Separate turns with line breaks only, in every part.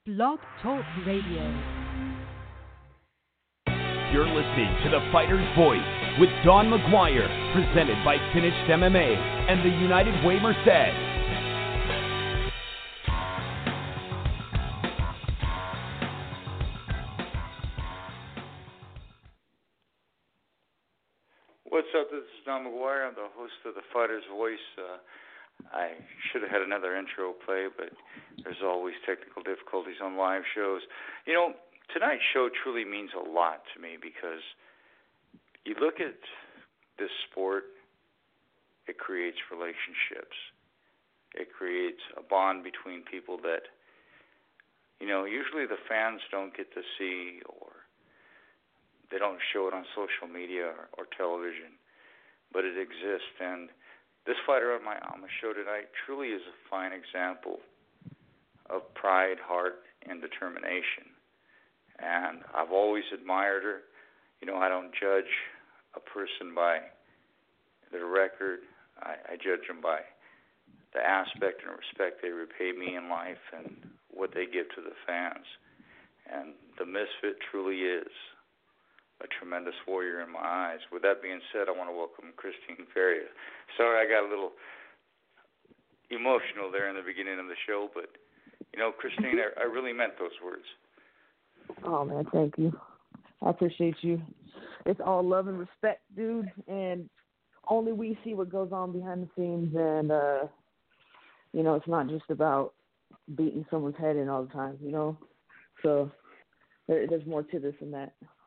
Blog Talk Radio.
You're listening to The Fighter's Voice with Don McGuire, presented by Finished MMA and the United Way Merced.
What's up? This is Don McGuire. I'm the host of The Fighter's Voice. I should have had another intro play, but there's always technical difficulties on live shows. You know, tonight's show truly means a lot to me because you look at this sport, it creates relationships. It creates a bond between people that, you know, usually the fans don't get to see, or they don't show it on social media or television, but it exists. And this fighter on my show tonight truly is a fine example of pride, heart, and determination. And I've always admired her. You know, I don't judge a person by their record. I judge them by the aspect and respect they repay me in life and what they give to the fans. And the Misfit truly is a tremendous warrior in my eyes. With that being said, I want to welcome Christine Ferea. Sorry I got a little emotional there in the beginning of the show, but, you know, Christine, I really meant those words.
Oh, man, thank you. I appreciate you. It's all love and respect, dude, and only we see what goes on behind the scenes, and, you know, it's not just about beating someone's head in all the time, you know? So there's more to this than that.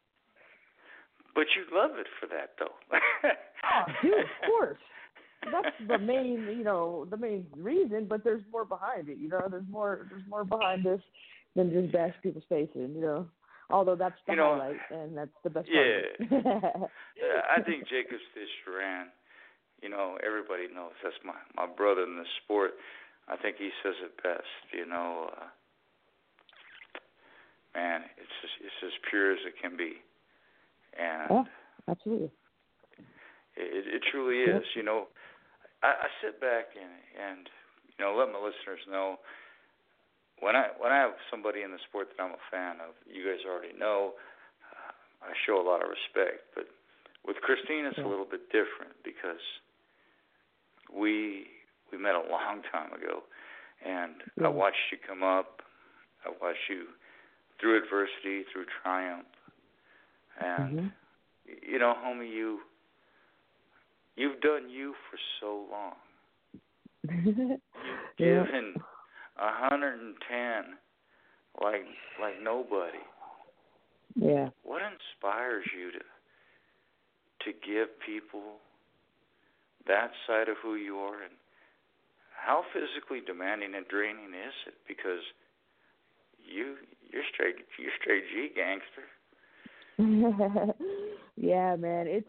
But you love it for that, though.
Oh, dude, of course. That's the main, you know, the main reason. But there's more behind it. You know, there's more behind this than just bash people's faces. You know, although that's the highlight and that's the best part.
Yeah. I think Jacob Stich-Duran, you know, everybody knows that's my brother in the sport. I think he says it best. You know, man, it's as pure as it can be. And
yeah, absolutely.
It truly is. You know, I sit back and you know, let my listeners know when I have somebody in the sport that I'm a fan of. You guys already know. I show a lot of respect, but with Christine, it's a little bit different because we met a long time ago, and I watched you come up. I watched you through adversity, through triumph. And, you know, homie, you've done you for so long. You've given 110 like nobody.
Yeah.
What inspires you to give people that side of who you are, and how physically demanding and draining is it? Because you're straight G gangster.
Yeah, man. It's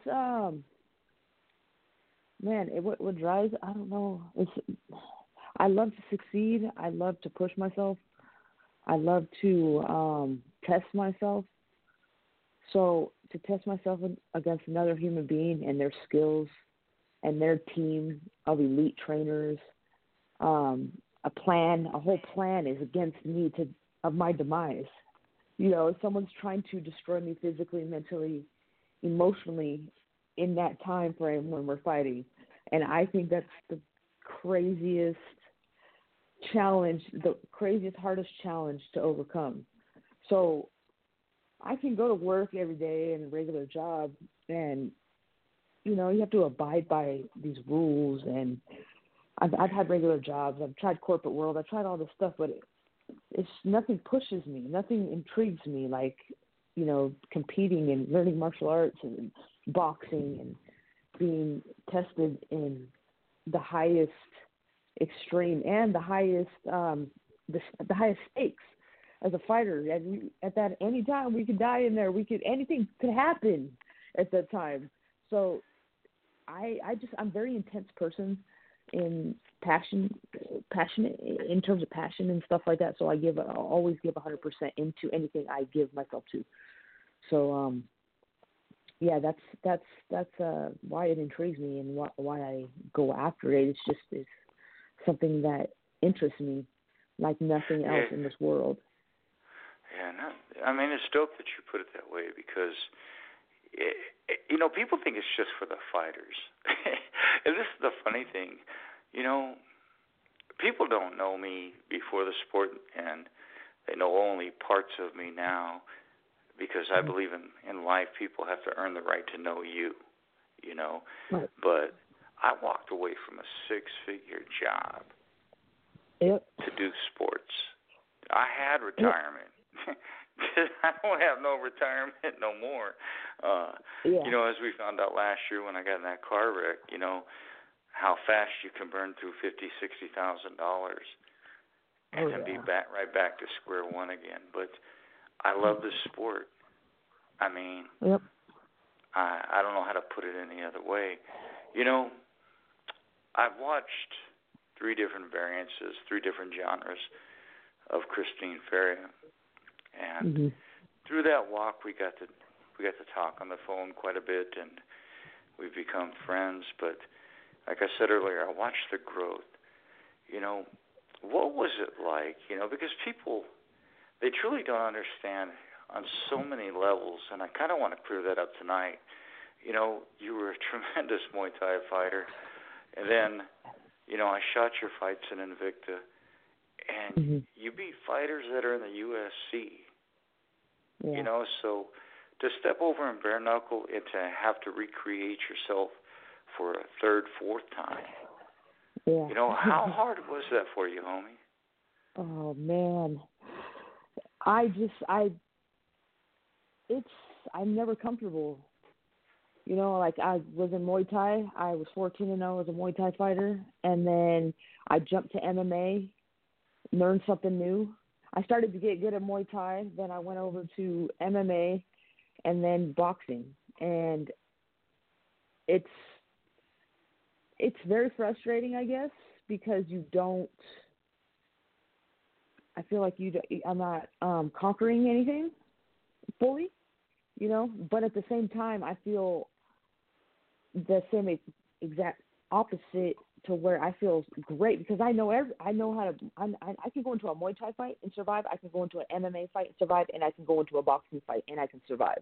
what drives, I don't know. I love to succeed. I love to push myself. I love to test myself. So to test myself against another human being and their skills and their team of elite trainers, a whole plan is against me of my demise. You know, someone's trying to destroy me physically, mentally, emotionally in that time frame when we're fighting. And I think that's the craziest challenge, the craziest, hardest challenge to overcome. So I can go to work every day in a regular job and, you know, you have to abide by these rules. And I've had regular jobs. I've tried corporate world. I've tried all this stuff, but it's nothing pushes me, nothing intrigues me like, you know, competing and learning martial arts and boxing and being tested in the highest extreme and the highest the highest stakes as a fighter. At that any time we could die in there. Anything could happen at that time. So I'm a very intense person in passionate in terms of passion and stuff like that. So I'll always give 100% into anything I give myself to. So yeah, that's why it intrigues me and why I go after it. It's something that interests me like nothing else in this world.
I mean, it's dope that you put it that way because, people think it's just for the fighters. And this is the funny thing. People don't know me before the sport, and they know only parts of me now because I believe in life people have to earn the right to know you,
Right.
But I walked away from a six-figure job to do sports. I had retirement. I don't have no retirement no more. As we found out last year when I got in that car wreck, how fast you can burn through $50,000-$60,000 and be right back to square one again. But I love this sport. I mean, I don't know how to put it any other way. I've watched 3 different variances, 3 different genres of Christine Ferea, and through that walk, we got to talk on the phone quite a bit, and we've become friends. But like I said earlier, I watched the growth. What was it like? Because people, they truly don't understand on so many levels, and I kind of want to clear that up tonight. You were a tremendous Muay Thai fighter, and then, I shot your fights in Invicta, and you beat fighters that are in the UFC. So to step over in bare knuckle and to have to recreate yourself for a 3rd, 4th time, how hard was that for you, homie?
Oh man, I'm never comfortable. Like I was in Muay Thai. I was 14-0 as a Muay Thai fighter, and then I jumped to MMA, learned something new. I started to get good at Muay Thai, then I went over to MMA, and then boxing. And it's very frustrating, I guess, because I feel like I'm not conquering anything fully, but at the same time, I feel the same exact opposite to where I feel great because I know how to. I can go into a Muay Thai fight and survive. I can go into an MMA fight and survive, and I can go into a boxing fight and I can survive.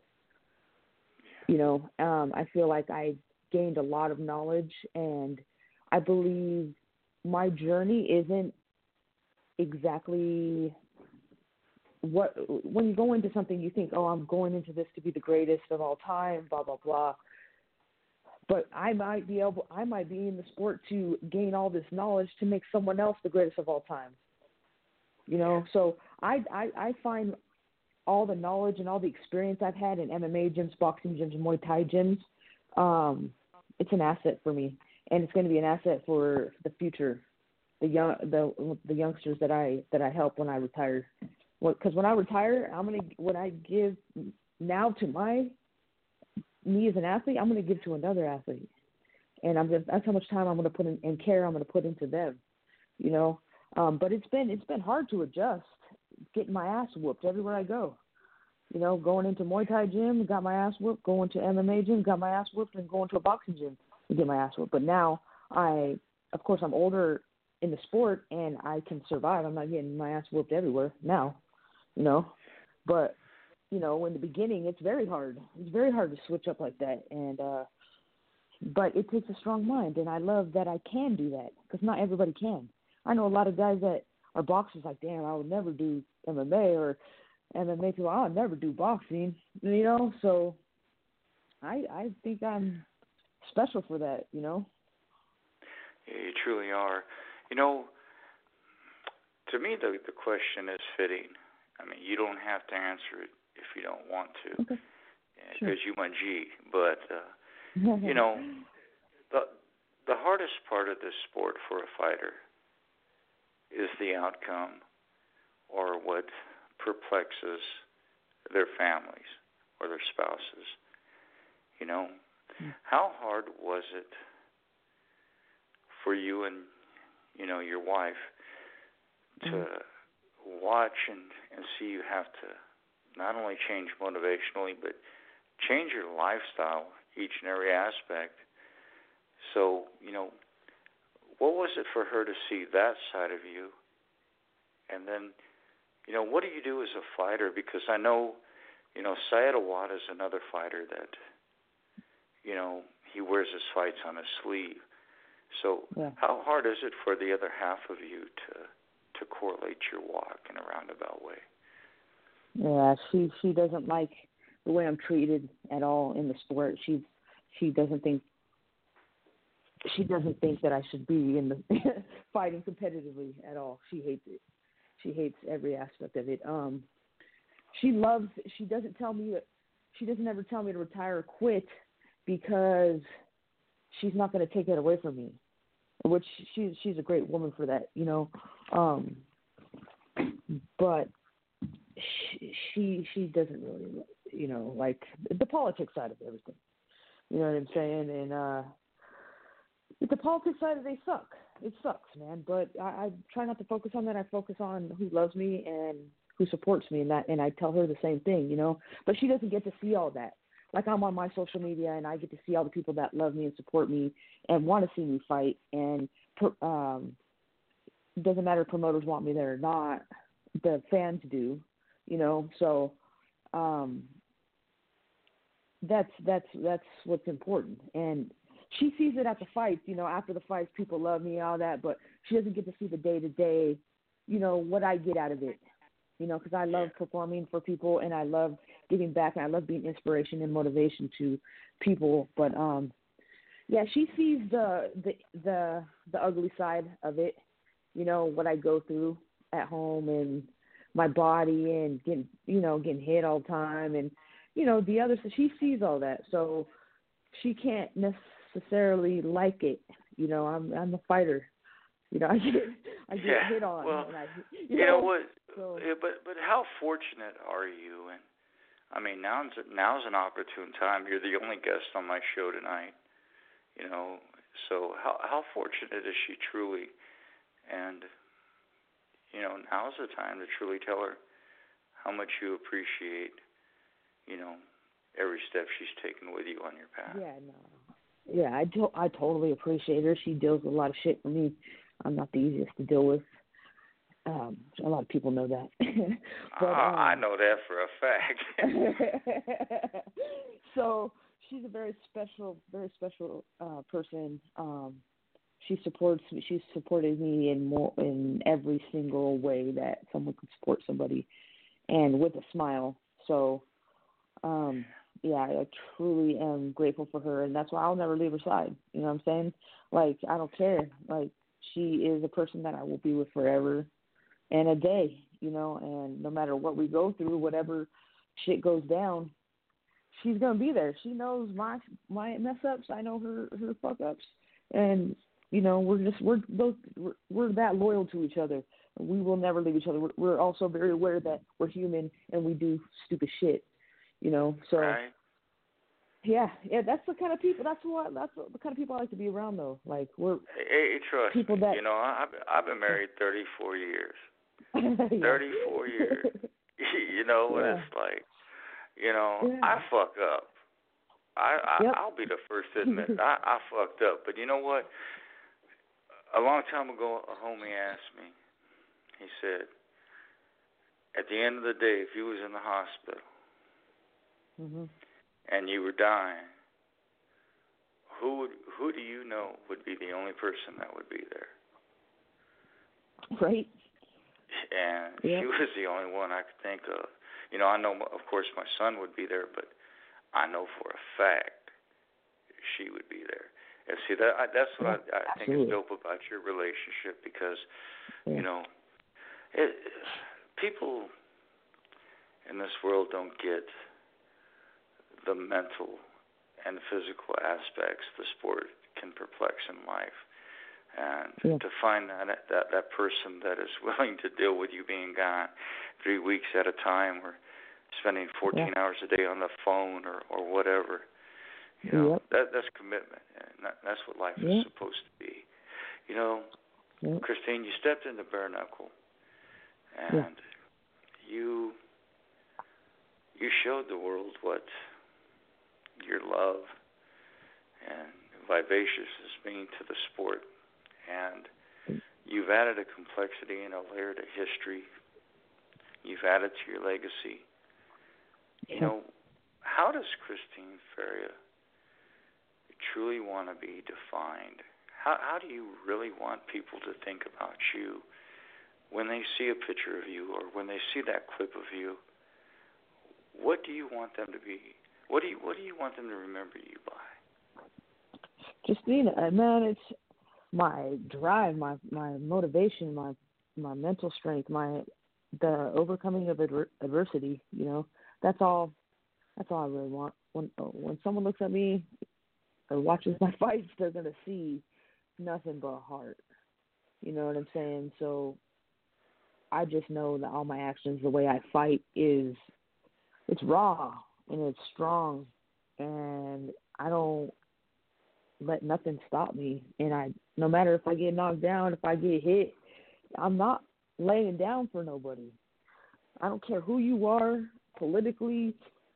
I feel like I gained a lot of knowledge, and I believe my journey isn't exactly when you go into something, you think, oh, I'm going into this to be the greatest of all time, blah, blah, blah. But I might be in the sport to gain all this knowledge to make someone else the greatest of all time. So I find all the knowledge and all the experience I've had in MMA gyms, boxing gyms, Muay Thai gyms, it's an asset for me, and it's going to be an asset for the future, the youngsters that I help when I retire. Because when I retire, what I give now to me as an athlete, I'm going to give to another athlete, and that's how much time I'm going to put in and care I'm going to put into them, But it's been hard to adjust, getting my ass whooped everywhere I go. Going into Muay Thai gym, got my ass whooped. Going to MMA gym, got my ass whooped, and going to a boxing gym, to get my ass whooped. But now of course, I'm older in the sport, and I can survive. I'm not getting my ass whooped everywhere now, But in the beginning, it's very hard. It's very hard to switch up like that, and but it takes a strong mind, and I love that I can do that because not everybody can. I know a lot of guys that are boxers like, damn, I would never do MMA, or MMA people, I'll never do boxing, So I think I'm special for that,
Yeah, you truly are. To me, the question is fitting. I mean, you don't have to answer it if you don't want to,
okay.
Because you my G. But the hardest part of this sport for a fighter is the outcome, or what perplexes their families or their spouses. How hard was it for you and your wife to watch and see you have to not only change motivationally, but change your lifestyle, each and every aspect? So, what was it for her to see that side of you, and then what do you do as a fighter? Because I know, Syed Awada is another fighter that, he wears his fights on his sleeve. So how hard is it for the other half of you to correlate your walk in a roundabout way?
Yeah, she doesn't like the way I'm treated at all in the sport. She doesn't think that I should be in the fighting competitively at all. She hates it. She hates every aspect of it. She doesn't ever tell me to retire or quit because she's not going to take that away from me. Which she's a great woman for that, but she doesn't really, like the politics side of everything. You know what I'm saying? And the politics side of it suck. It sucks, man. But I try not to focus on that. I focus on who loves me and who supports me, and I tell her the same thing, But she doesn't get to see all that. Like I'm on my social media, and I get to see all the people that love me and support me and want to see me fight. And it doesn't matter if promoters want me there or not. The fans do, So that's what's important. And she sees it at the fights. After the fights, people love me and all that. But she doesn't get to see the day-to-day, what I get out of it. Because I love performing for people, and I love giving back, and I love being inspiration and motivation to people. But she sees the ugly side of it. What I go through at home and my body and getting hit all the time, and the other. So she sees all that, so she can't necessarily like it. I'm a fighter. I get hit on.
Well,
and
what? So, but how fortunate are you? And I mean, now's an opportune time. You're the only guest on my show tonight. So how fortunate is she truly? And now's the time to truly tell her how much you appreciate. Every step she's taken with you on your path.
Yeah, I totally appreciate her. She deals with a lot of shit for me. I'm not the easiest to deal with. A lot of people know that. But,
I know that for a fact.
So she's a very special person. She supports me. She's supported me in every single way that someone could support somebody, and with a smile. So, I truly am grateful for her, and that's why I'll never leave her side. You know what I'm saying? Like, I don't care. Like, she is a person that I will be with forever and a day, and no matter what we go through, whatever shit goes down, she's going to be there. She knows my mess ups. I know her fuck ups. And, we're that loyal to each other. We will never leave each other. We're also very aware that we're human and we do stupid shit, so.
Right.
Yeah, that's the kind of people. That's the kind of people I like to be around, though. Like
Hey, trust
people
me.
That
I've been married 34 years. 34 years. What it's like. I fuck up. I'll be the first to admit I fucked up. But you know what? A long time ago, a homie asked me. He said, "At the end of the day, if you was in the hospital."
Mm-hmm.
And you were dying, who do you know would be the only person that would be there?
Right.
And she was the only one I could think of. I know, of course, my son would be there, but I know for a fact she would be there. And see, that's what I think is dope about your relationship, because, people in this world don't get the mental and physical aspects the sport can perplex in life. And to find that person that is willing to deal with you being gone 3 weeks at a time, or spending 14 hours a day on the phone, or whatever, that's commitment. And that's what life is supposed to be. Christine, you stepped into bare knuckle, and you showed the world what your love and vivaciousness mean to the sport, and you've added a complexity and a layer to history you've added to your legacy. You know, how does Christine Ferea truly want to be defined? How do you really want people to think about you when they see a picture of you or when they see that clip of you? What do you want them to be? What do you want them to remember you by?
Justine, man, it's my drive, my motivation, my mental strength, the overcoming of adversity. You know, that's all I really want. When someone looks at me or watches my fights, they're gonna see nothing but heart. You know what I'm saying? So I just know that all my actions, the way I fight, it's raw and it's strong, and I don't let nothing stop me. And no matter if I get knocked down, if I get hit, I'm not laying down for nobody. I don't care who you are politically,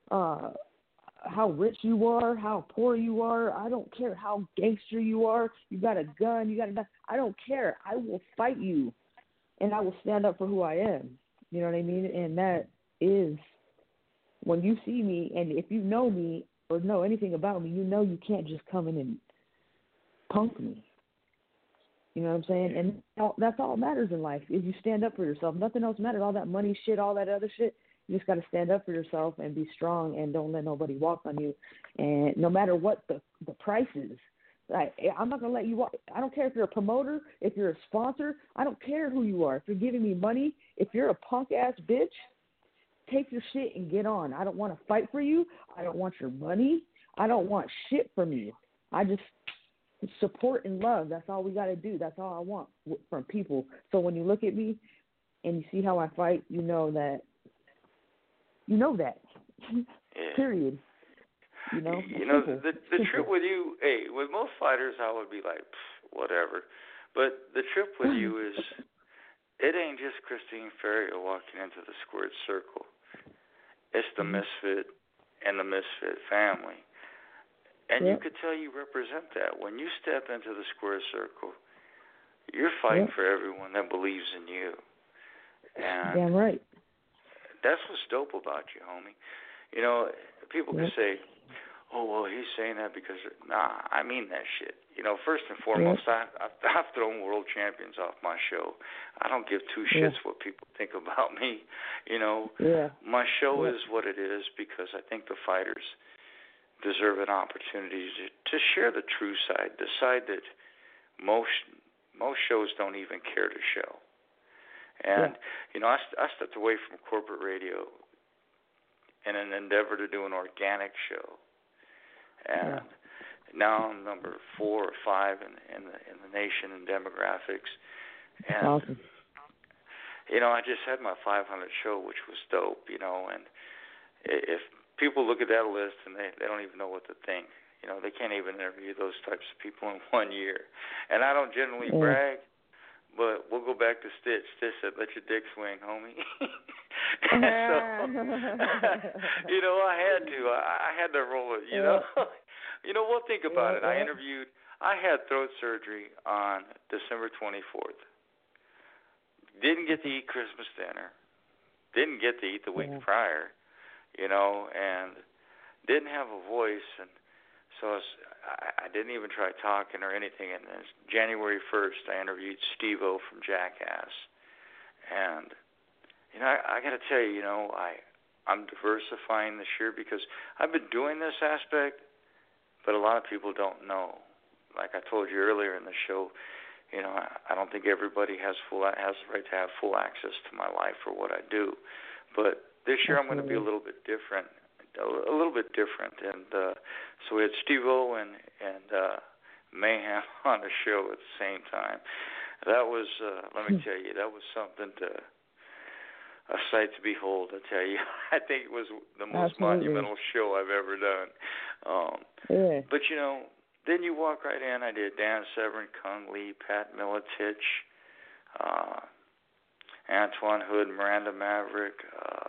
how rich you are, how poor you are. I don't care how gangster you are. You got a gun, I don't care. I will fight you, and I will stand up for who I am. You know what I mean? And that is, when you see me, and if you know me or know anything about me, you know you can't just come in and punk me. You know what I'm saying? And that's all that matters in life, is you stand up for yourself. Nothing else matters. All that money shit, all that other shit, you just got to stand up for yourself and be strong, and don't let nobody walk on you. And no matter what the price is, I'm not going to let you walk. I don't care if you're a promoter, if you're a sponsor. I don't care who you are. If you're giving me money, if you're a punk-ass bitch, take your shit and get on. I don't want to fight for you. I don't want your money. I don't want shit from you. I just support and love. That's all we got to do. That's all I want from people. So when you look at me and you see how I fight, you know that.
Yeah.
Period. You know
the trip with you, hey, with most fighters, I would be like, whatever. But the trip with you is, it ain't just Christine Ferea walking into the squared circle. It's the misfit and the misfit family. And you could tell you represent that. When you step into the square circle, you're fighting for everyone that believes in you. And
damn right.
That's what's dope about you, homie. You know, people can say, oh, well, he's saying that because, nah, I mean that shit. You know, first and foremost, I've thrown world champions off my show. I don't give two shits what people think about me. You know, my show is what it is because I think the fighters deserve an opportunity to share the true side, the side that most shows don't even care to show. And, you know, I stepped away from corporate radio in an endeavor to do an organic show. And now I'm number 4 or 5 in the nation in demographics. And,
awesome.
You know, I just had my 500 show, which was dope, you know, and if people look at that list and they don't even know what to think. You know, they can't even interview those types of people in 1 year. And I don't generally brag, but we'll go back to Stitch. Stitch said, let your dick swing, homie. And so, you know, I had to roll it, you know. You know, well, think about it. I had throat surgery on December 24th. Didn't get to eat Christmas dinner. Didn't get to eat the week prior. You know, and didn't have a voice, and so I didn't even try talking or anything. And then January 1st, I interviewed Steve-O from Jackass, and you know, I got to tell you, you know, I'm diversifying this year because I've been doing this aspect, but a lot of people don't know. Like I told you earlier in the show, you know, I don't think everybody has the right to have full access to my life or what I do, but this year I'm going to be a little bit different. And so we had Steve-O and Mayhem on the show at the same time. That was, let me tell you, that was something a sight to behold, I tell you. I think it was the most monumental show I've ever done. But, you know, then you walk right in. I did Dan Severn, Kung Lee, Pat Miletich, Antoine Hood, Miranda Maverick,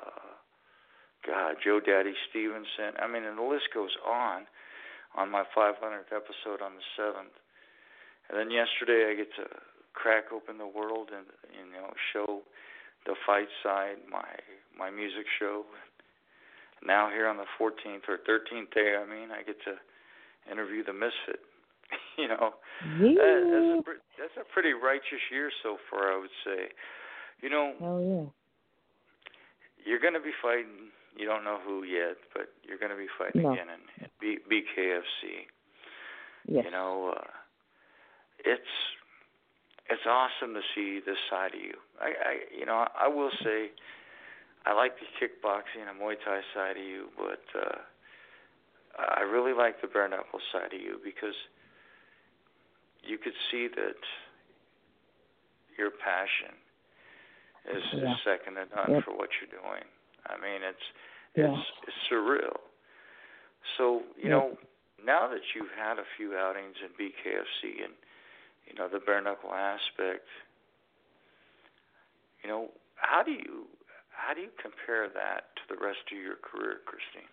Joe Daddy Stevenson. I mean, and the list goes on my 500th episode on the 7th. And then yesterday I get to crack open the world and, you know, show the fight side, my my music show. Now here on the 14th or 13th day, I get to interview the Misfit.
Yeah.
That's a pretty righteous year so far, I would say.
Oh yeah.
You're going to be fighting. You don't know who yet, but you're going to be fighting again in BKFC.
Yes.
It's awesome to see this side of you. I will say, I like the kickboxing and Muay Thai side of you, but I really like the bare knuckle side of you because you could see that your passion is second to none for what you're doing. It's surreal. So, now that you've had a few outings in BKFC and, the bare knuckle aspect, how do you compare that to the rest of your career, Christine?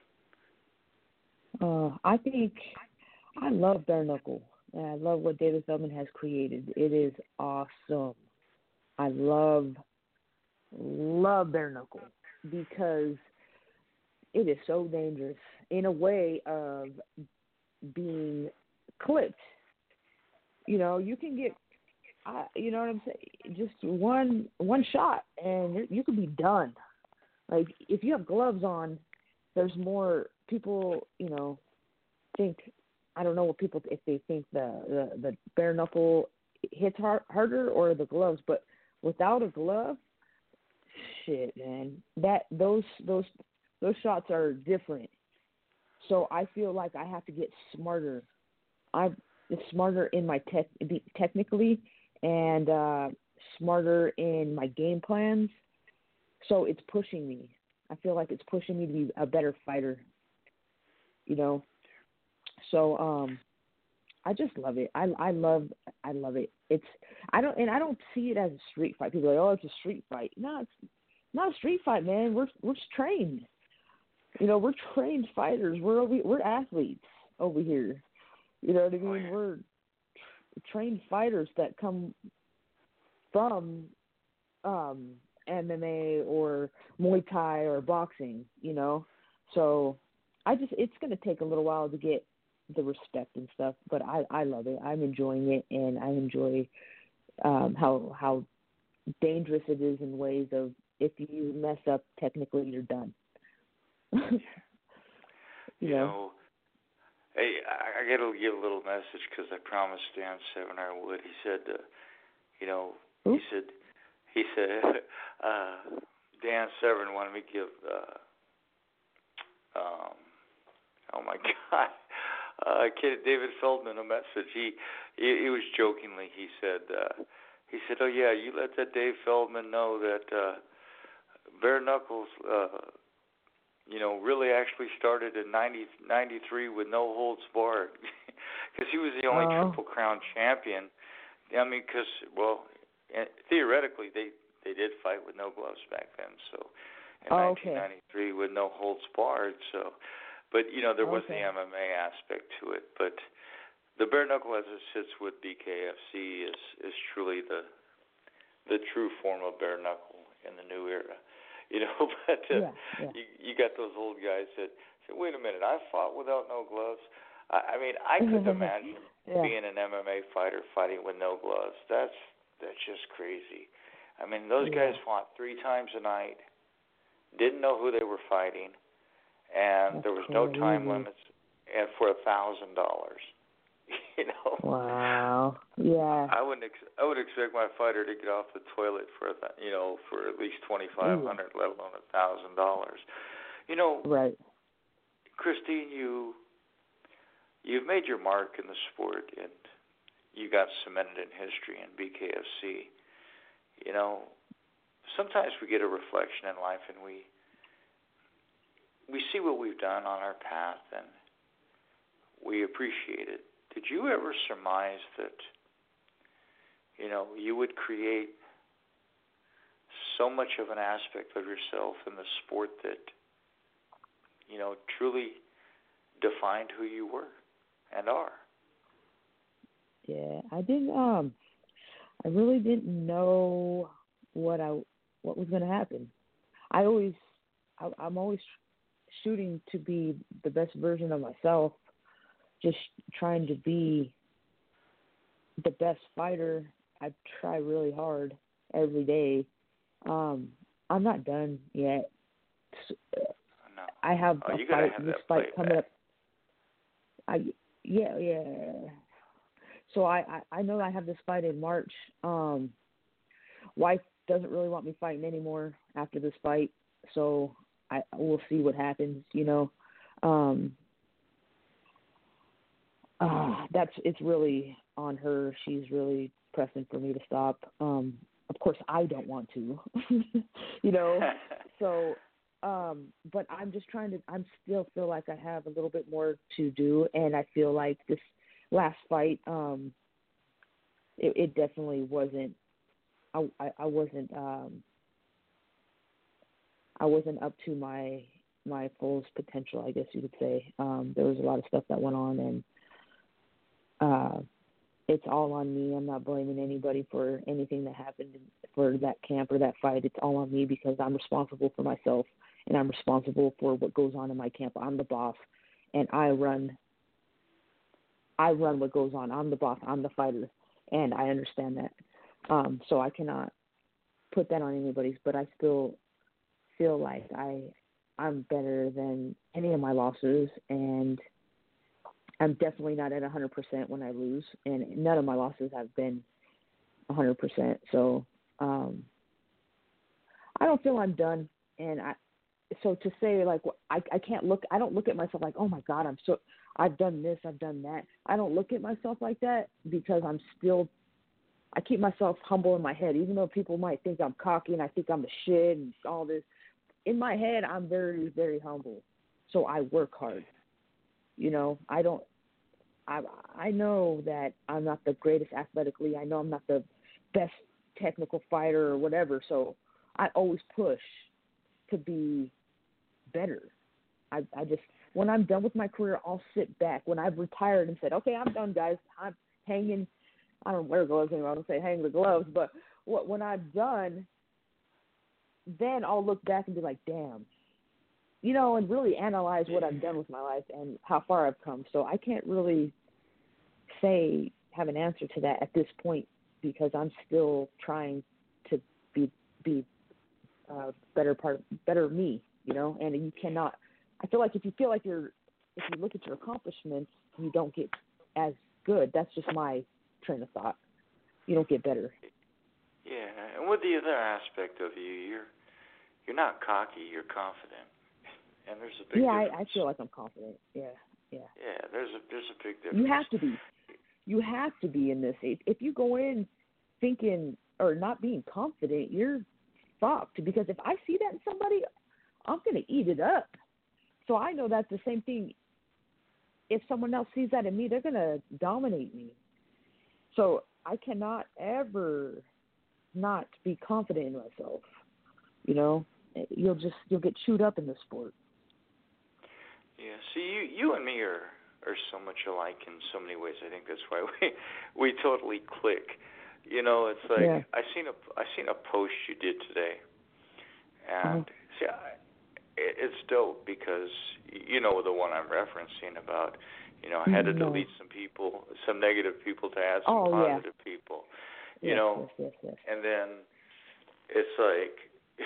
I think I love bare knuckle, and I love what David Feldman has created. It is awesome. I love bare knuckle because it is so dangerous in a way of being clipped. You can get, you know what I'm saying? Just one shot and you could be done. Like if you have gloves on, there's more people, think, I don't know what people, if they think the bare knuckle hits harder or the gloves, but without a glove, shit, man, those shots are different. So I feel like I have to get smarter. I'm smarter in my technically and smarter in my game plans. So it's pushing me. I feel like it's pushing me to be a better fighter. So I just love it. I love it. I don't see it as a street fight. People are like, oh, it's a street fight. No, it's not a street fight, man. We're trained. We're trained fighters. We're athletes over here. You know what I mean? We're trained fighters that come from MMA or Muay Thai or boxing. So it's going to take a little while to get the respect and stuff, but I love it. I'm enjoying it, and I enjoy how dangerous it is in ways of if you mess up, technically you're done.
Hey, I got to give a little message because I promised Dan Severn I would. He said, he said, Dan Severn wanted me to give, oh my God, David Feldman a message. He was jokingly, he said, oh yeah, you let that Dave Feldman know that bare knuckles, really actually started in 93 with no holds barred, because he was the only Triple Crown champion. Because theoretically they did fight with no gloves back then. So in 1993 with no holds barred. So, but there was the MMA aspect to it. But the bare knuckle as it sits with BKFC is truly the true form of bare knuckle in the new era. But you got those old guys that say, wait a minute, I fought without no gloves. I couldn't imagine being an MMA fighter fighting with no gloves. That's just crazy. Those guys fought 3 times a night, didn't know who they were fighting, and there was no time limits, and for $1,000.
Wow. Yeah.
I would expect my fighter to get off the toilet for at least $2,500, let alone $1,000.
Right.
Christine, you've made your mark in the sport, and you got cemented in history in BKFC. Sometimes we get a reflection in life, and we see what we've done on our path, and we appreciate it. Did you ever surmise that, you would create so much of an aspect of yourself in the sport that, truly defined who you were and are?
Yeah, I didn't. I really didn't know what was going to happen. I always I'm always shooting to be the best version of myself, just trying to be the best fighter. I try really hard every day. I'm not done yet.
No.
I have
a
a
fight.
This fight coming up. Yeah. So I know I have this fight in March. Wife doesn't really want me fighting anymore after this fight, so we'll see what happens. It's really on her. She's really pressing for me to stop. Of course, I don't want to, So, but I'm just trying to. I still feel like I have a little bit more to do, and I feel like this last fight, it definitely wasn't. I wasn't up to my fullest potential, I guess you could say. There was a lot of stuff that went on, and it's all on me. I'm not blaming anybody for anything that happened for that camp or that fight. It's all on me because I'm responsible for myself, and I'm responsible for what goes on in my camp. I'm the boss, and I run what goes on. I'm the boss. I'm the fighter, and I understand that. So I cannot put that on anybody's, but I still feel like I'm better than any of my losses, and I'm definitely not at 100% when I lose, and none of my losses have been 100%. So I don't feel I'm done, and so to say like I don't look at myself like, oh my God, I've done this, I've done that. I don't look at myself like that because I keep myself humble in my head, even though people might think I'm cocky and I think I'm the shit and all this. In my head, I'm very, very humble. So I work hard. I know that I'm not the greatest athletically. I know I'm not the best technical fighter or whatever. So I always push to be better. I just, when I'm done with my career, I'll sit back. When I've retired and said, okay, I'm done, guys. I'm hanging. I don't wear gloves anymore. I don't say hang the gloves. But when I'm done, then I'll look back and be like, damn. And really analyze what I've done with my life and how far I've come. So I can't really have an answer to that at this point because I'm still trying to be better me, and you cannot. I feel like if you look at your accomplishments, you don't get as good. That's just my train of thought. You don't get better.
Yeah, and with the other aspect of you're not cocky, you're confident. And there's a big difference.
I feel like I'm confident. Yeah.
Yeah, there's a big difference.
You have to be. You have to be in this. If you go in thinking or not being confident, you're fucked. Because if I see that in somebody, I'm going to eat it up. So I know that's the same thing. If someone else sees that in me, they're going to dominate me. So I cannot ever not be confident in myself. You'll get chewed up in the sport.
Yeah, see, you and me are so much alike in so many ways. I think that's why we totally click. It's like
yeah.
I seen a post you did today, and see, it's dope because the one I'm referencing about. I had to delete some negative people to add some positive people.
Yes.
And then it's like.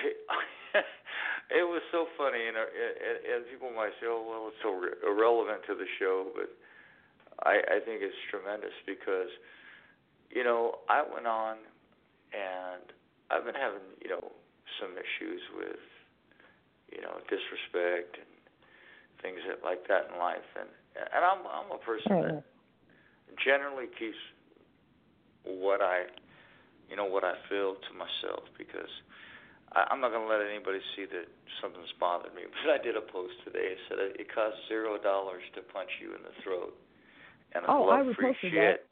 It was so funny, and people might say, "Oh, well, it's so irrelevant to the show," but I think it's tremendous because, I went on, and I've been having, some issues with, disrespect and things like that in life, and I'm a person that generally keeps what I feel to myself because. I'm not going to let anybody see that something's bothered me. But I did a post today. It said it costs $0 to punch you in the throat. And I love free shit.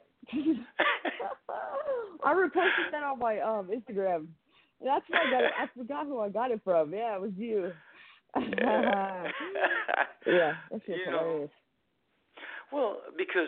I reposted that on my Instagram. That's where I got it. I forgot who I got it from. Yeah, it was you. Yeah, that's just hilarious.
Well, because,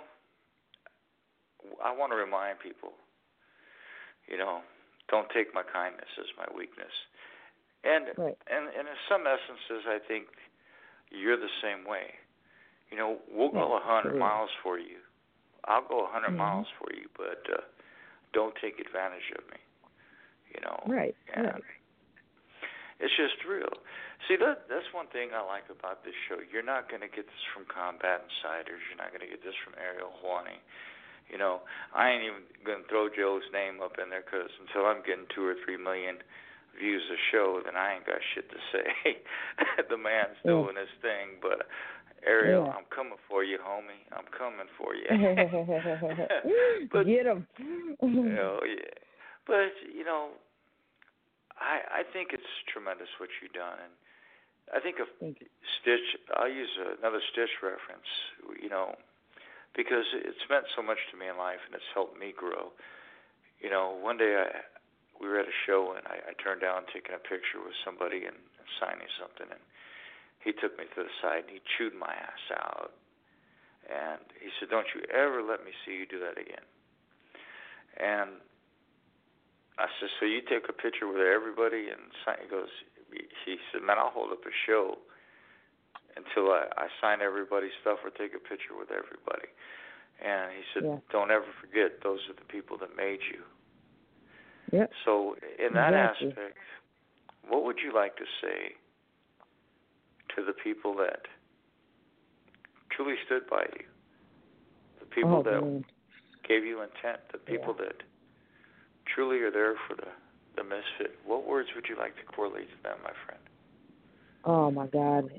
I want to remind people, don't take my kindness as my weakness. And
Right.
and in some essences, I think you're the same way. You know, we'll go 100
absolutely.
miles for you. I'll go 100
Mhm.
miles for you, but don't take advantage of me. You know.
Right.
And
Right.
it's just real. See, that's one thing I like about this show. You're not going to get this from Combat Insiders. You're not going to get this from Ariel Helwani. You know, I ain't even going to throw Joe's name up in there because until I'm getting 2 or 3 million views a show, then I ain't got shit to say. The man's doing his thing, but Ariel, I'm coming for you, homie. I'm coming for you. But,
get him.
You know, yeah. But, you know, I think it's tremendous what you've done. And I think of Stitch, I'll use another Stitch reference, you know, because it's meant so much to me in life and it's helped me grow. You know, one day we were at a show and I turned down taking a picture with somebody and signing something, and he took me to the side and he chewed my ass out. And he said, "Don't you ever let me see you do that again." And I said, "So you take a picture with everybody?" And he said, "Man, I'll hold up a show until I sign everybody's stuff or take a picture with everybody." And he said, "Don't ever forget, those are the people that made you."
Yep.
So in that aspect, what would you like to say to the people that truly stood by you, the people that gave you intent, the people that truly are there for the misfit? What words would you like to correlate to them, my friend?
Oh my God,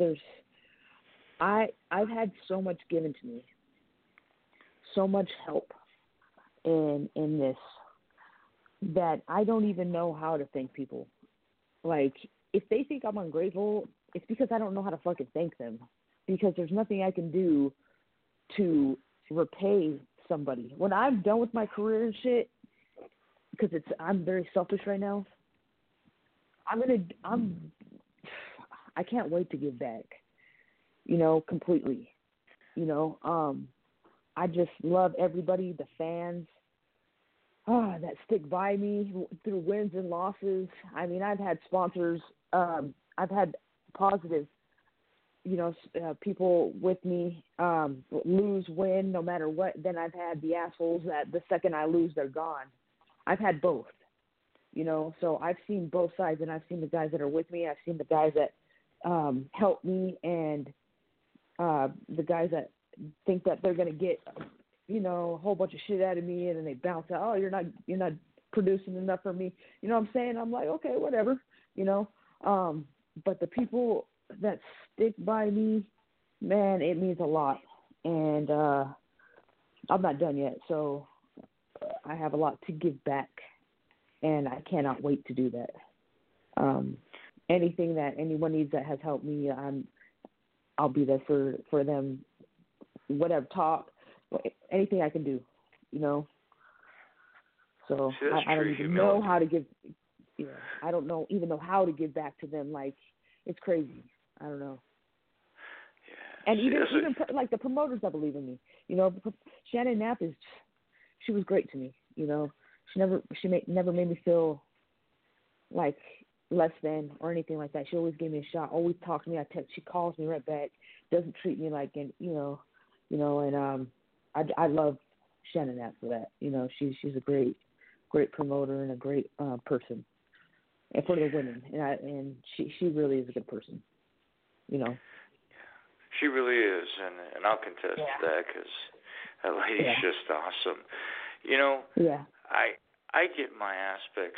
I've had so much given to me, so much help in this that I don't even know how to thank people. Like, if they think I'm ungrateful, it's because I don't know how to fucking thank them, because there's nothing I can do to repay somebody. When I'm done with my career and shit, because I'm very selfish right now, I can't wait to give back, you know, completely. You know, I just love everybody, the fans, that stick by me through wins and losses. I mean, I've had sponsors, I've had positive, you know, people with me, lose, win, no matter what. Then I've had the assholes that the second I lose, they're gone. I've had both, you know, so I've seen both sides, and I've seen the guys that are with me. I've seen the guys that help me, and the guys that think that they're going to get, you know, a whole bunch of shit out of me, and then they bounce out. Oh, you're not producing enough for me. You know what I'm saying? I'm like, okay, whatever, you know. But the people that stick by me, man, it means a lot. And I'm not done yet, so I have a lot to give back, and I cannot wait to do that. Anything that anyone needs that has helped me, I'll be there for them. Whatever, talk, anything I can do, you know. So I don't even know how to give. Yeah, I don't even know how to give back to them. Like, it's crazy. I don't know. Yeah. And even like the promoters that believe in me, you know, Shannon Knapp she was great to me. You know, she never made me feel like less than or anything like that. She always gave me a shot. Always talks to me. She calls me right back. Doesn't treat me like, and and I love Shannon Knapp for that. You know, she's a great promoter and a great person, and for the women, and she really is a good person. You know.
She really is, and I'll contest that because that lady's just awesome. You know, I get my aspects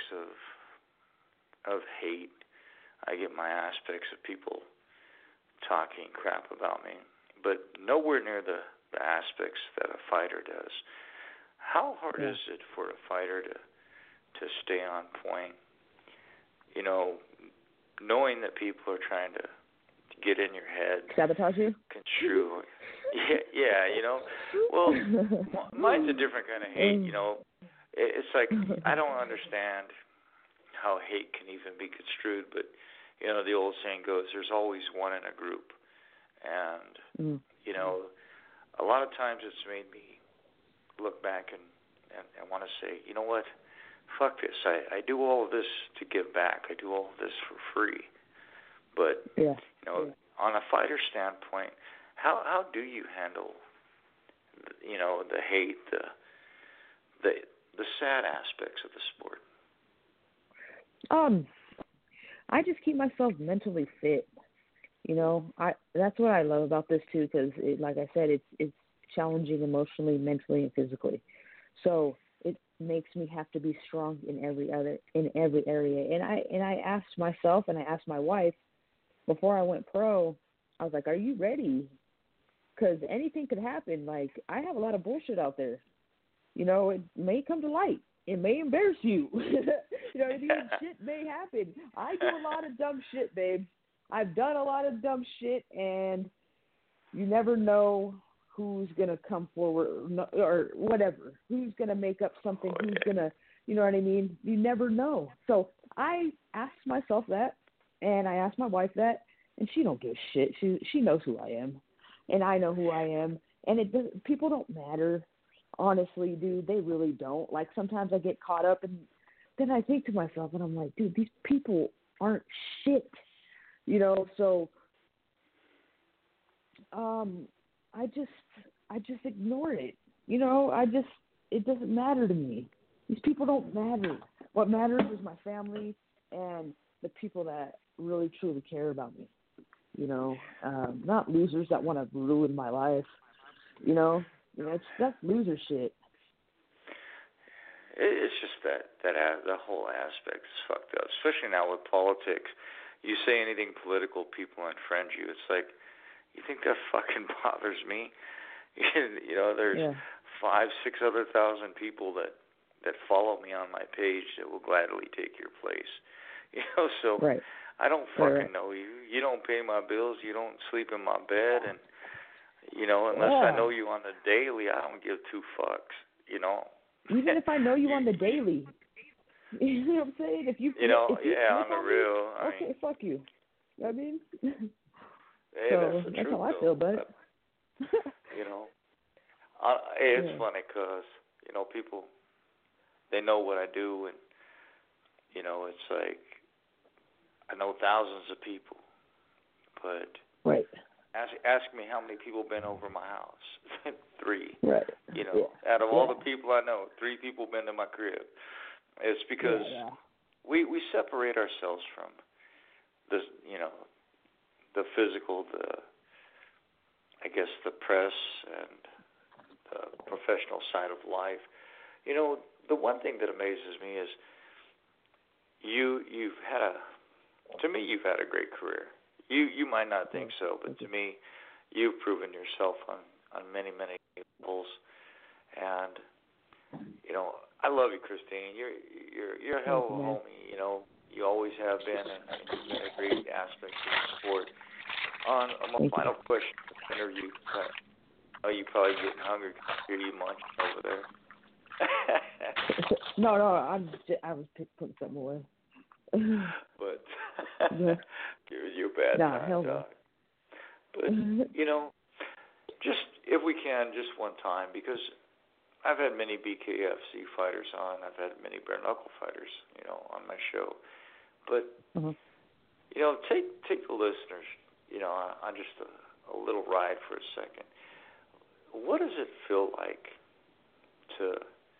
of hate. I get my aspects of people talking crap about me, but nowhere near the aspects that a fighter does. How hard is it for a fighter to stay on point? You know, knowing that people are trying to get in your head,
sabotage you,
construe. Yeah, you know. Well, mine's a different kind of hate. You know, it's like I don't understand how hate can even be construed, but you know, the old saying goes, "There's always one in a group," and you know, a lot of times it's made me look back and want to say, you know what, fuck this. I do all of this to give back. I do all of this for free. But on a fighter standpoint, how do you handle the hate, the sad aspects of the sport?
I just keep myself mentally fit. That's what I love about this too, because like I said, it's challenging emotionally, mentally, and physically. So it makes me have to be strong in every area. And I asked myself and I asked my wife before I went pro. I was like, "Are you ready?" Because anything could happen. Like, I have a lot of bullshit out there. It may come to light. It may embarrass you. You know what I mean? Shit may happen. I do a lot of dumb shit, babe. I've done a lot of dumb shit, and you never know who's going to come forward or whatever. Who's going to make up something? Who's going to, you know what I mean? You never know. So I asked myself that, and I asked my wife that, and she don't give a shit. She knows who I am, and I know who I am. And people don't matter. Honestly, dude, they really don't. Like, sometimes I get caught up, and then I think to myself, and I'm like, dude, these people aren't shit. So I just ignore it. It doesn't matter to me. These people don't matter. What matters is my family and the people that really truly care about me. Not losers that want to ruin my life. That's loser shit.
It's just that the whole aspect is fucked up, especially now with politics. You say anything political, people unfriend you. It's like, you think that fucking bothers me? There's 5,000-6,000 other people that follow me on my page that will gladly take your place. So
right.
I don't fucking know you. You don't pay my bills. You don't sleep in my bed, and unless I know you on the daily, I don't give two fucks.
Even if I know you on the daily. You know what I'm saying? If you
on the real.
Okay, fuck you. I mean,
hey,
so
that's
how I feel, but
it's funny because people, they know what I do, and it's like, I know thousands of people, but
right.
Ask me how many people been over my house. 3.
Right.
Out of all the people I know, 3 people been to my crib. It's because we separate ourselves from the the physical, the press and the professional side of life. The one thing that amazes me is you've had a great career. You might not think so, but to me, you've proven yourself on many levels, and I love you, Christine. You're a hell of a homie. You always have been, and you've been a great aspect of the sport. On my final question of the interview, I know you probably getting hungry because I hear you munching over there.
No, I was putting something away.
But you're bad time, dog. But just if we can, just one time, because I've had many BKFC fighters on. I've had many bare knuckle fighters, on my show. But take the listeners, on just a little ride for a second. What does it feel like to,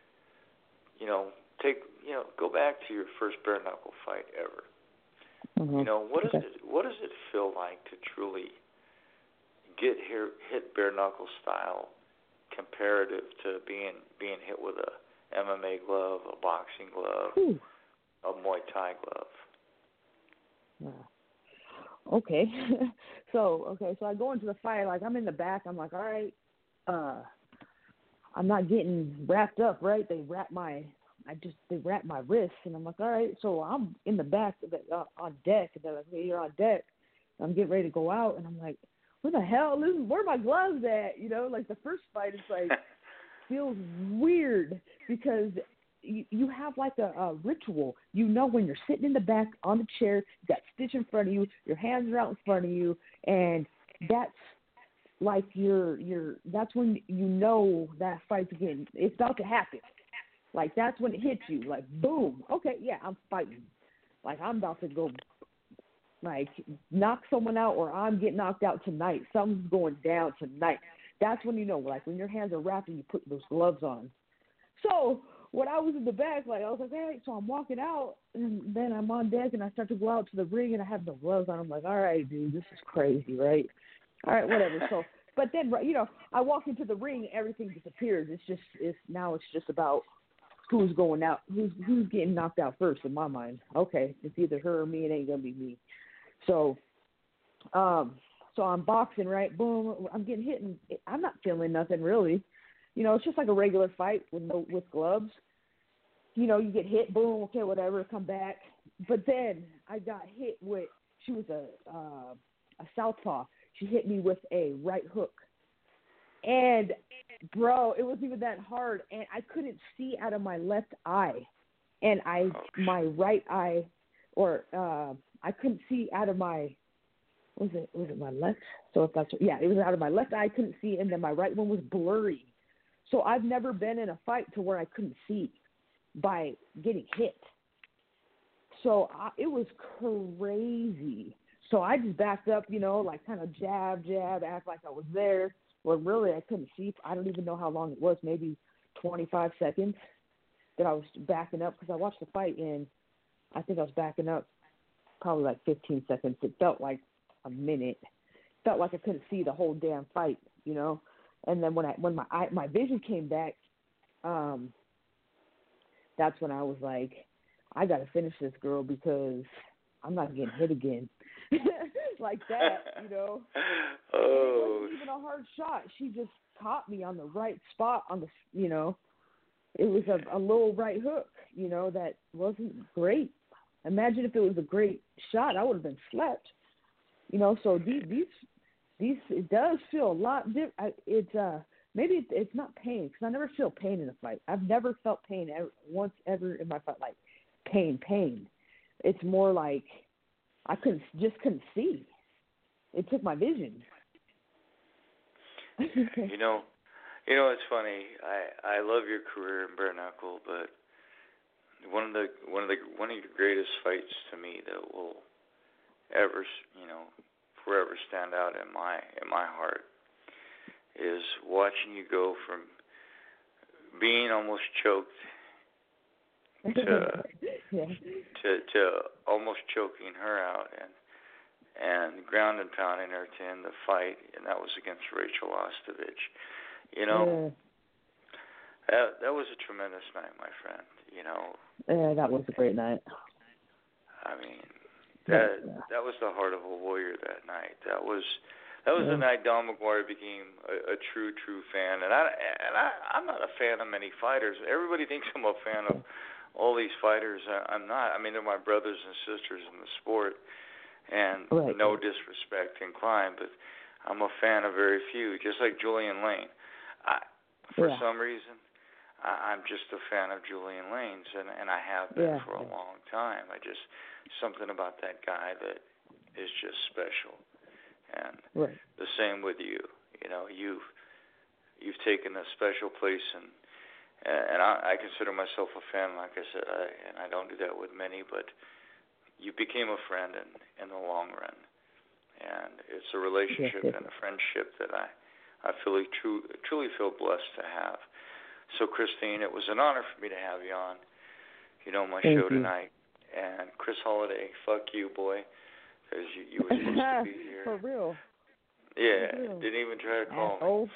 go back to your first bare knuckle fight ever? What does it feel like to truly get hit bare knuckle style, comparative to being hit with a MMA glove, a boxing glove, a Muay Thai glove?
Okay. So I go into the fight, like, I'm in the back. I'm like, all right, I'm not getting wrapped up, right? They wrap my wrists, and I'm like, all right. So I'm in the back on deck, and they're like, hey, you're on deck. I'm getting ready to go out, and I'm like, where the hell? Where are my gloves at? Like, the first fight is like feels weird because you have like a ritual. When you're sitting in the back on the chair, you got Stitch in front of you, your hands are out in front of you, and that's like that's when that fight's it's about to happen. Like, that's when it hits you. Like, boom. Okay, yeah, I'm fighting. Like, I'm about to go, like, knock someone out, or I'm getting knocked out tonight. Something's going down tonight. That's when you know, like, when your hands are wrapped and you put those gloves on. So when I was in the back, like, I was like, hey, so I'm walking out, and then I'm on deck, and I start to go out to the ring, and I have no gloves on. I'm like, all right, dude, this is crazy, right? All right, whatever. So, but then, you know, I walk into the ring, everything disappears. Now it's just about who's going out, who's getting knocked out first in my mind. Okay, it's either her or me. It ain't gonna be me. So, so I'm boxing, right? Boom, I'm getting hit, and I'm not feeling nothing really. You know, it's just like a regular fight with gloves. You know, you get hit, boom, okay, whatever, come back. But then I got hit with, she was a southpaw. She hit me with a right hook. And, bro, it wasn't even that hard. And I couldn't see out of my left eye. And my right eye, or I couldn't see out of my, was it my left? So if that's, yeah, it was out of my left eye, I couldn't see, and then my right one was blurry. So I've never been in a fight to where I couldn't see by getting hit. So it was crazy. So I just backed up, you know, like kind of jab, act like I was there. Well, really, I couldn't see. I don't even know how long it was, maybe 25 seconds that I was backing up, because I watched the fight, and I think I was backing up probably like 15 seconds. It felt like a minute. It felt like I couldn't see the whole damn fight, you know. And then when my vision came back, that's when I was like, I got to finish this girl, because I'm not getting hit again. Like that, you know.
Oh.
It wasn't even a hard shot. She just caught me on the right spot on the, you know. It was a little right hook, you know, that wasn't great. Imagine if it was a great shot, I would have been slept. You know, so these it does feel a lot different. Maybe it's not pain, because I never feel pain in a fight. I've never felt pain once ever in my fight, like pain. It's more like I couldn't see. It took my vision.
You know, it's funny. I love your career in bare knuckle, but one of your greatest fights to me that will ever, you know, forever stand out in my heart is watching you go from being almost choked to almost choking her out and ground and pounding her to end the fight, and that was against Rachel Ostovich. You know, that was a tremendous night, my friend. You know.
Yeah, that was a great night.
I mean, that was the heart of a warrior that night. That was the night Don McGuire became a true fan. And I'm not a fan of many fighters. Everybody thinks I'm a fan of all these fighters. I'm not. I mean, they're my brothers and sisters in the sport, and no disrespect inclined, but I'm a fan of very few. Just like Julian Lane. For some reason, I'm just a fan of Julian Lane's, and I have been for a long time. Something about that guy that is just special. And the same with you. You know, you've taken a special place, and I consider myself a fan, like I said, and I don't do that with many, but you became a friend in the long run. And it's a relationship and a friendship that I truly feel blessed to have. So, Christine, it was an honor for me to have you on, you know, my show tonight. And Chris Holiday, fuck you, boy, because you were supposed to be here.
For real.
Yeah, didn't even try to call me.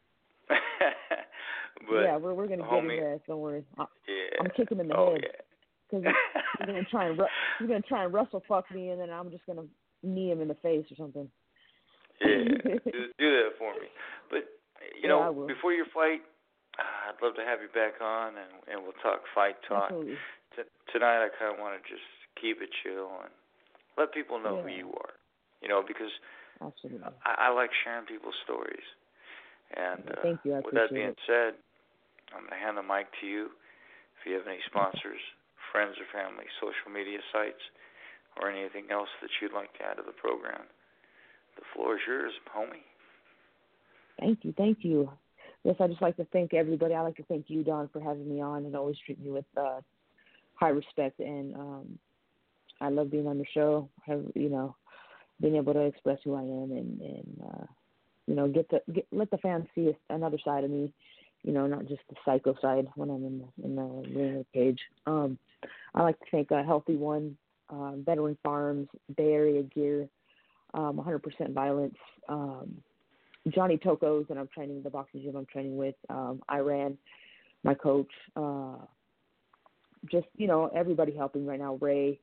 But,
yeah, we're going to get him there. Don't worry. I'm kicking him in the head. Because he's going to try and wrestle fuck me, and then I'm just going to knee him in the face or something.
Yeah, do that for me. But, you know, before your fight, I'd love to have you back on, and we'll talk fight talk.
Absolutely.
Tonight I kind of want to just keep it chill and let people know who you are, you know, because I like sharing people's stories. And
thank you.
With that being said, I'm going to hand the mic to you. If you have any sponsors, friends or family, social media sites, or anything else that you'd like to add to the program, the floor is yours, homie.
Thank you. yes, I just like to thank everybody. I like to thank you, Don, for having me on and always treat me with high respect. And I love being on the show. Being able to express who I am and let the fans see another side of me. Not just the psycho side when I'm in the ring or cage. I like to thank Healthy One, Veteran Farms, Bay Area Gear, 100% Violence, Johnny Tocos, and I'm training the boxing gym I'm training with, Iran, my coach, just everybody helping right now, Ray,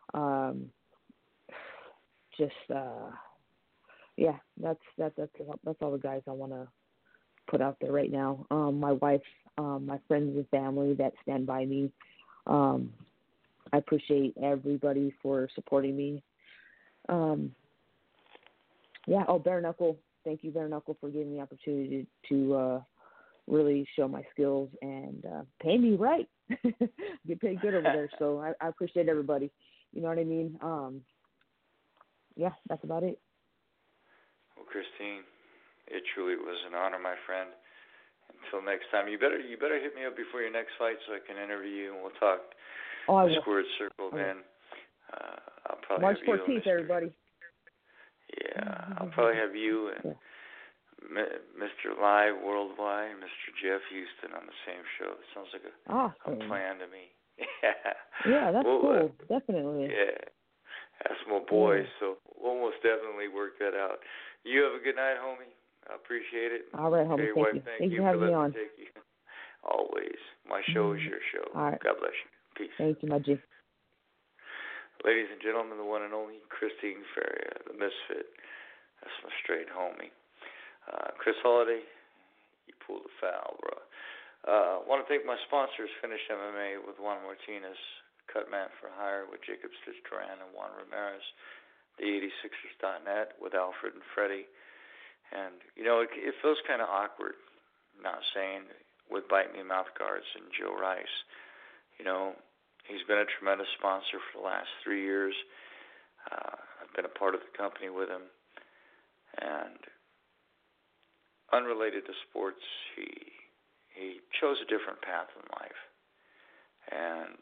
that's all the guys I want to put out there right now. My wife, my friends and family that stand by me. I appreciate everybody for supporting me. Bare Knuckle. Thank you, Bare Knuckle, for giving me the opportunity to really show my skills and pay me right. Get paid good over there. So I appreciate everybody. You know what I mean? That's about it.
Well, Christine, it truly was an honor, my friend. Until next time, you better hit me up before your next fight so I can interview you and we'll talk. Squared Circle then. I'll probably
March
have
14th, everybody.
Yeah, I'll probably have you and Mr. Live Worldwide, Mr. Jeff Houston on the same show. It sounds like a plan to me.
Yeah, that's cool. Definitely.
Yeah, that's my boy. So we'll most definitely work that out. You have a good night, homie. I appreciate it.
All right, homie. Thank you for having me on.
Always. My show is your show.
All right.
God bless you. Peace.
Thank you, my G.
Ladies and gentlemen, the one and only Christine Ferea, the Misfit. That's my straight homie. Chris Holiday, you pulled a foul, bro. I want to thank my sponsors, Finish MMA with Juan Martinez, Cutman for Hire with Jacob Stitch Duran and Juan Ramirez, the86ers.net with Alfred and Freddie. And, it feels kind of awkward, not saying, with Bite Me Mouth Guards and Joe Rice. He's been a tremendous sponsor for the last 3 years. I've been a part of the company with him. And unrelated to sports, he chose a different path in life. And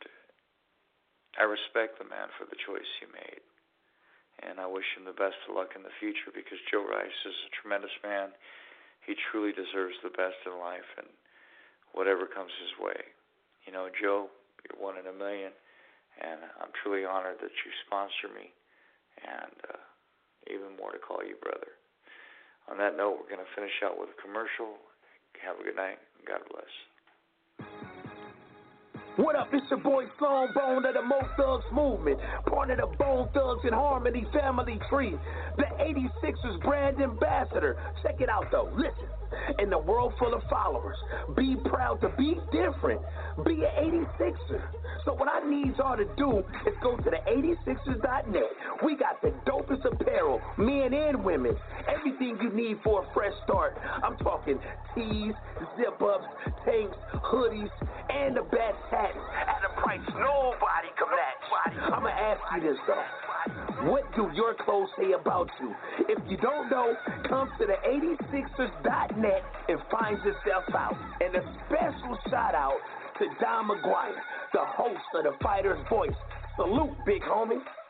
I respect the man for the choice he made. And I wish him the best of luck in the future because Joe Rice is a tremendous man. He truly deserves the best in life and whatever comes his way. Joe, you're one in a million, and I'm truly honored that you sponsor me and even more to call you brother. On that note, we're going to finish out with a commercial. Have a good night, and God bless.
What up, it's your boy Sloan Bone of the Mo Thugs Movement, part of the Bone Thugs and Harmony family tree, the 86ers brand ambassador. Check it out though, listen. In a world full of followers, be proud to be different, be an 86er. So what I need y'all to do is go to the 86ers.net. We got the dopest apparel, men and women, everything you need for a fresh start. I'm talking tees, zip-ups, tanks, hoodies, and the best hats at a price nobody can match. I'm going to ask you this though. What do your clothes say about you? If you don't know, come to the 86ers.net and find yourself out. And a special shout out to Don McGuire, the host of The Fighter's Voice. Salute, big homie.